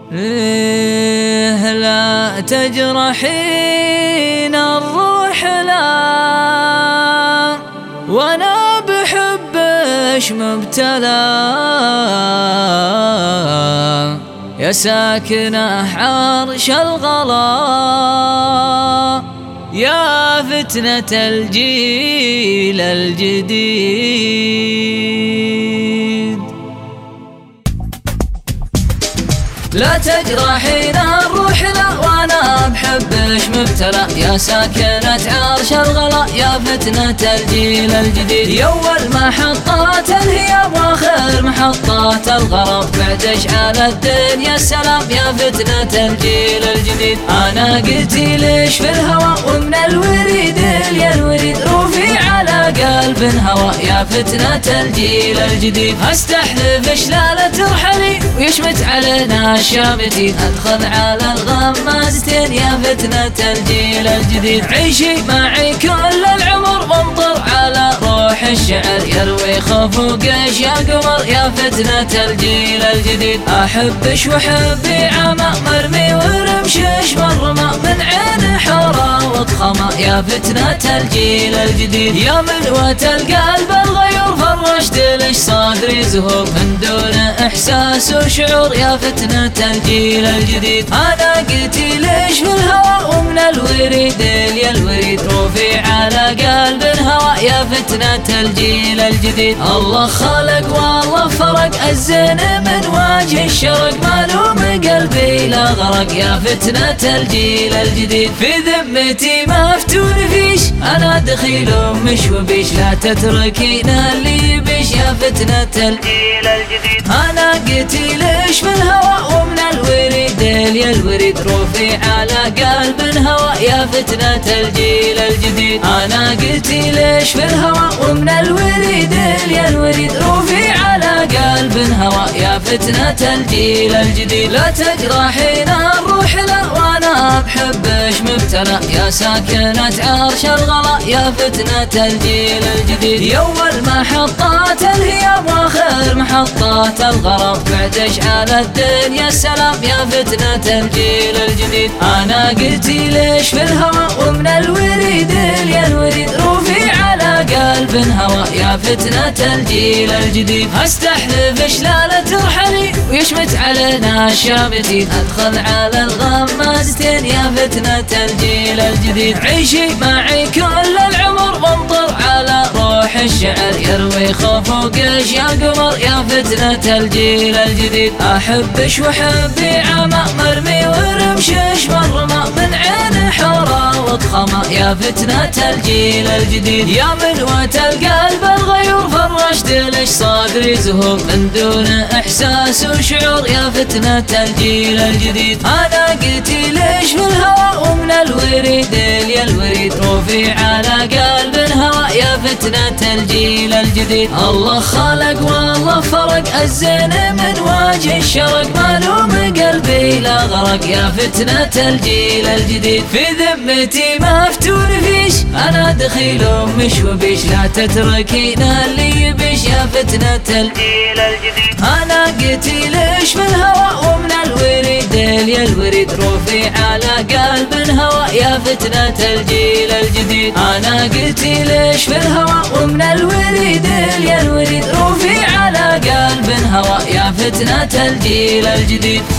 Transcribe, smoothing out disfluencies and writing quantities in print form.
لا تجرحين الروح لا، وانا بحبش مبتلى. يا ساكنة عرش الغلا، يا فتنة الجيل الجديد. لا تجرحين الروح لا، وانا بحبش مبتلى. يا ساكنة عرش الغلا، يا فتنة الجيل الجديد. يا أول محطات الهيام واخر محطات الغرب، بعد اشعال الدنيا السلام. يا فتنة الجيل الجديد. انا قلتي ليش في الهوى، ومن الوريد يا الوريد روفي على قلب هوى. يا فتنة الجيل الجديد. استحلف شلالة ترحلي ويشمت علينا الشامتين، ادخل على الغمازتين. يا فتنة الجيل الجديد. عيشي معي كل العمر وانطر على روح الشعر، يروي خفوقش يا قمر. يا فتنة الجيل الجديد. احبش وحبي عمى مرمي ورمشش مرمى، من عين حورة وضخمة. يا فتنة الجيل الجديد. يا ملوة القلب الغيور فرشت لش صدري زهور، من دون احساس وشعور. يا فتنة الجيل الجديد. انا قلتي ليش في الهوى، ومن الوريد يا الوريد روفي على قلب هوى. يا فتنة الجيل الجديد. الله خلق والله فرق الزين من وجه الشرق، مالوم قلبي لا غرق. يا فتنة الجيل الجديد. في ذمتي مفتون فيش، انا دخيل مش وبيش، لا تتركين اللي يبيش. يا فتنة الجيل الجديد. انا قلتي ليش في الهوى، ومن الوريد يا الوريد روفي على قلب هوى. يا فتنة الجيل الجديد. انا قلتي ليش في الهوى، ومن الوريد يا الوريد روفي على قلب هوى. يا فتنة الجيل الجديد. لا تجرحين الروح لا، وانا بحبش مبتلى. يا ساكنة عرش الغلا، يا فتنة الجيل الجديد. يا أول محطات الهيام واخر محطات الغرب، بعد اشعال الدنيا السلام. يا فتنة الجيل الجديد. انا قلتي ليش في الهوى، ومن الوريد يا الوريد روفي على قلب هوى. يا فتنة الجيل الجديد. استحلف شلالة ترحلي ويشمت علينا الشامتين، ادخل على الغمازتين. يا فتنة الجيل الجديد. عيشي معي كل العمر وانطر على روح الشعر، يروي خفوقش يا قمر. يا فتنة الجيل الجديد. احبش وحبي عمى مرمي ورمشش مرمى، من عين حورة وضخمة. يا فتنة الجيل الجديد. يا ملوة القلب الغيور فرشت لش صدري زهور، من دون احساس وشعور. يا فتنة الجيل الجديد. انا قلتي ليش في الهوى، ومن الوريد يا الوريد روفي على قلب هوى. يا فتنة الجيل الجديد. الله خلق والله فرق الزين من وجه الشرق، مالوم قلبي لا غرق. يا فتنة الجيل الجديد. في ذمتي مفتون فيش، انا دخيل مش وبيش، لا تتركين اللي يبيش. يا فتنة الجيل الجديد. انا قلتي ليش في الهوى، ومن الوريد يا الوريد روفي على قلب هوى. يا فتنة الجيل الجديد. انا قلتي ليش في الهوى، ومن الوريد يا الوريد روفي على قلب هوى. يا فتنة الجيل الجديد.